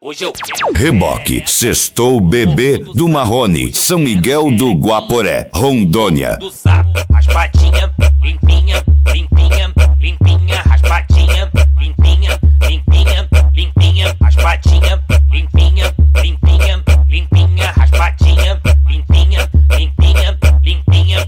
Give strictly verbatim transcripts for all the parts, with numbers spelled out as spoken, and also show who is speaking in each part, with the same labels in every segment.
Speaker 1: Hoje eu
Speaker 2: Reboque, Sextou Bebê do Marrone, São Miguel do Guaporé, Rondônia.
Speaker 1: do sapo, raspadinha, limpinha, limpinha, limpinha, raspadinha, limpinha, limpinha, limpinha, raspadinha, limpinha, limpinha, limpinha, raspadinha, limpinha, limpinha, limpinha.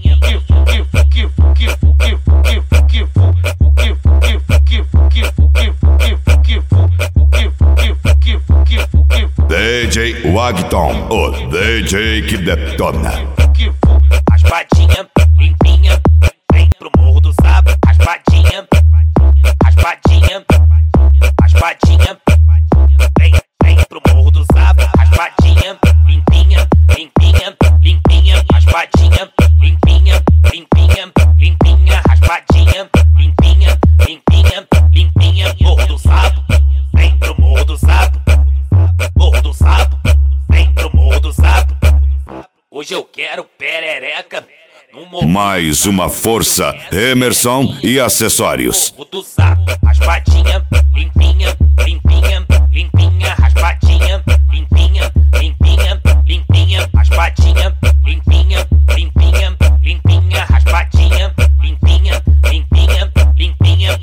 Speaker 2: D J Wagton, o D J que detona.
Speaker 1: Raspadinha, limpinha, vem pro morro do sapo. Raspadinha, raspadinha, raspadinha, vem, vem pro morro do sapo. Raspadinha, limpinha, limpinha, limpinha, raspadinha, limpinha, limpinha, limpinha, raspadinha, limpinha, limpinha, limpinha, morro do sapo. Vem pro morro do sapo, morro do sapo, vem pro morro do sapo. Hoje eu quero perereca no morro.
Speaker 2: Mais uma força, Emerson e acessórios.
Speaker 1: Morro do sapo, raspadinha, limpinha, limpinha, limpinha, raspadinha, limpinha, limpinha, limpinha, raspadinha, limpinha, limpinha, limpinha, raspadinha, limpinha, limpinha, limpinha.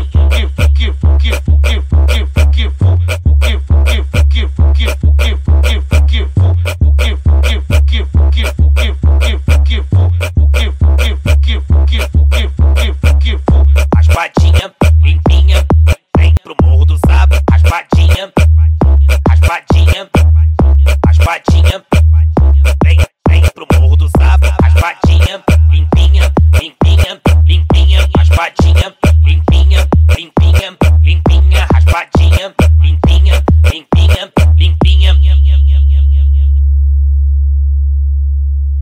Speaker 1: Raspadinha, limpinha, vem pro morro do sapo. Raspadinha, raspadinha, raspadinha, vem, vem pro morro do sapo. Raspadinha, limpinha, limpinha, limpinha, raspadinha,